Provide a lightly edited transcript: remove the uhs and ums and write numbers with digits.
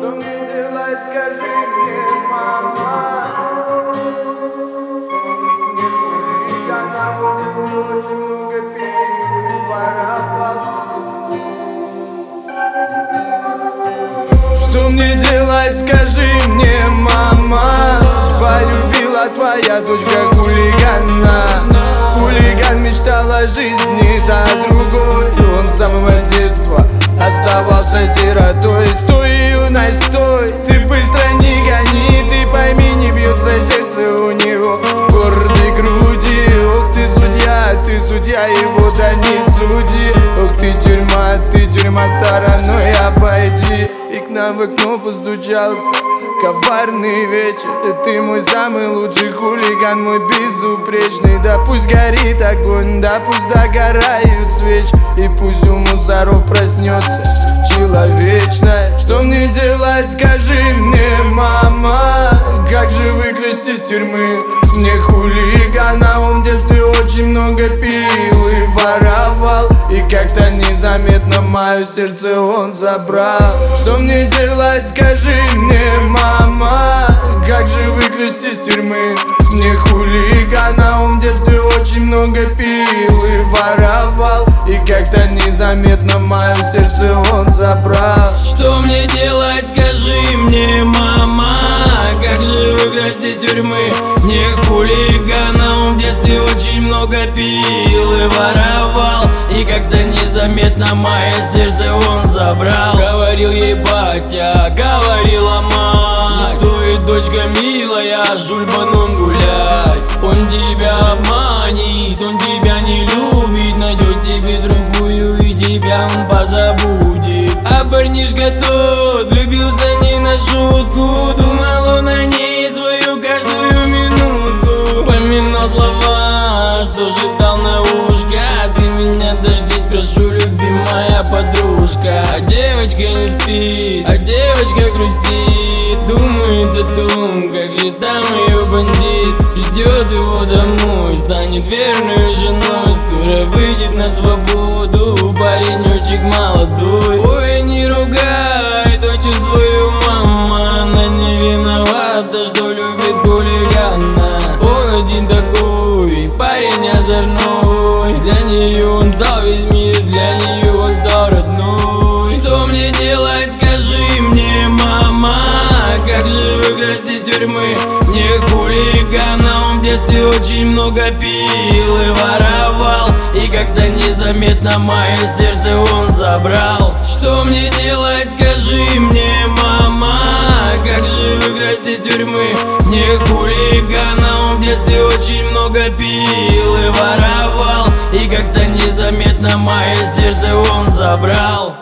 Что мне делать, скажи мне, мама? Не хулигана, будет очень много переворовал. Что мне делать, скажи мне, мама? Полюбила твоя дочка хулигана. Хулиган мечтал о жизни, та другой. Он с самого детства оставался сиротой. Стой, юность, стой, ты быстро не гони. Ты пойми, не бьется сердце у него в гордой груди. Ох, ты судья, его да не суди. Ох, ты тюрьма стороной обойди. И к нам в окно постучался коварный вечер. Ты мой самый лучший хулиган, мой безупречный. Да пусть горит огонь, да пусть догорают свечи. И пусть у мусоров проснется человечное. Что мне делать, скажи мне, мама? Как же выкрасть из тюрьмы мне хулигана? Он в детстве очень много пил и воровал, и как-то незаметно мое сердце он забрал. Что мне делать, скажи мне, мама? Как же выкрасть из тюрьмы мне хулигана? Он в детстве очень много пил и воровал, и как-то незаметно мое сердце он забрал. Что мне делать, скажи мне, мама? Как же выкрасть из тюрьмы мне хулигана? Он в детстве очень много пил и воровал, и как-то незаметно мое сердце он забрал. Говорил ей батя, говорила мать: не стоит, дочка милая, с жульбаном гулять. Он тебя обманет, он тебя не любит, найдет себе другую, и тебя он позабудет. А парнишка тот влюбился не на шутку, думал он о ней свою каждую минутку. Вспоминал слова, что шептал на ушко: ты меня дождись, прошу, любимая подружка. А девочка не спит, а девочка грустит, думает о том, как же там ее бандит. Ждет его домой, станет верной женой, скоро выйдет на свободу паренечек молодой. Ой, не ругай дочь свою, мама, она не виновата, что любит хулигана. Он один такой, парень озорной, для нее он сдал весь мир, для нее он сдал родной. Что мне делать, скажи мне, мама? Как же выкрасть из тюрьмы мне хулигана? Он в детстве очень много пил и воровал, и как-то незаметно мое сердце он забрал. Что мне делать, скажи мне, мама? Как же выкрасть из тюрьмы мне хулигана? Он в детстве очень много пил и воровал, и как-то незаметно мое сердце он забрал.